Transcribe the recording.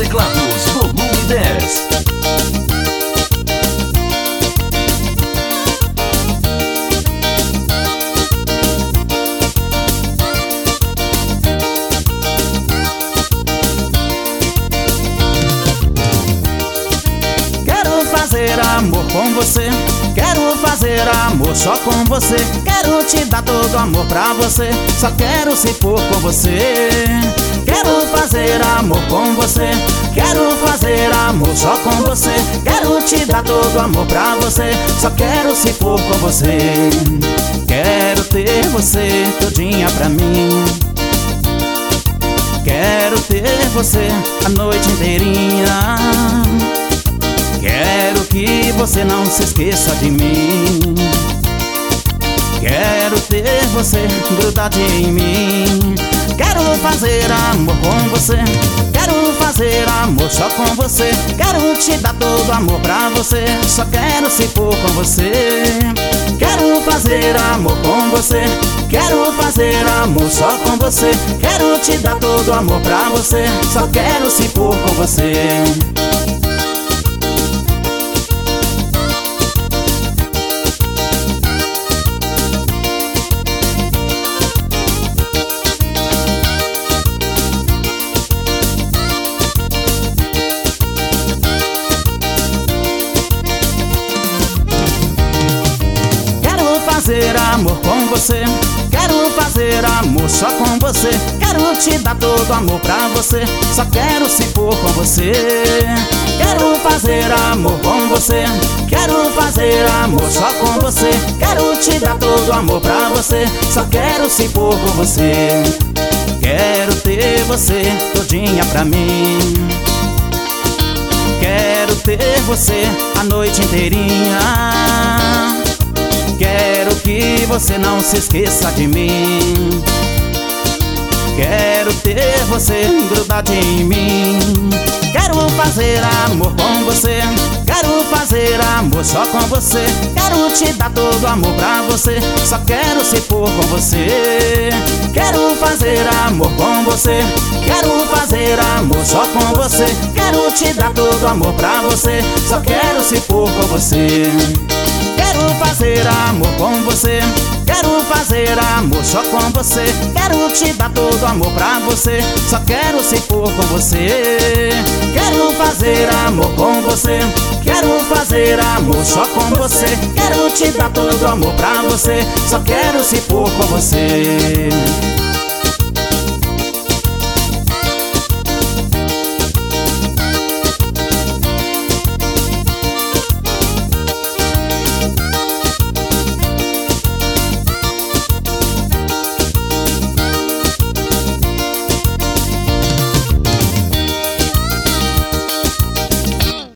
teclados, volume 10. Quero fazer amor com você, quero fazer amor só com você. Quero te dar todo amor pra você, só quero se for com você. Quero fazer amor com você, quero fazer amor só com você. Quero te dar todo amor pra você, só quero se for com você. Quero ter você todinha pra mim, quero ter você a noite inteirinha. Quero que você não se esqueça de mim, quero ter você grudado em mim. Quero fazer amor com você, quero fazer amor só com você. Quero te dar todo amor pra você, só quero se for com você. Quero fazer amor com você, quero fazer amor só com você. Quero te dar todo amor pra você, só quero se for com você. Fazer amor com você, quero fazer amor só com você. Quero te dar todo amor pra você, só quero se for com você. Quero fazer amor com você, quero fazer amor só com você. Quero te dar todo amor pra você, só quero se for com você. Quero ter você todinha pra mim, quero ter você a noite inteirinha. Quero que você não se esqueça de mim, quero ter você grudado em mim. Quero fazer amor com você, quero fazer amor só com você. Quero te dar todo amor pra você, só quero se for com você. Quero fazer amor com você, quero fazer amor só com você. Quero te dar todo amor pra você, só quero se for com você. Quero fazer amor com você, quero fazer amor só com você. Quero te dar todo amor pra você, só quero se for com você. Quero fazer amor com você, quero fazer amor só com você. Quero te dar todo amor pra você, só quero se for com você.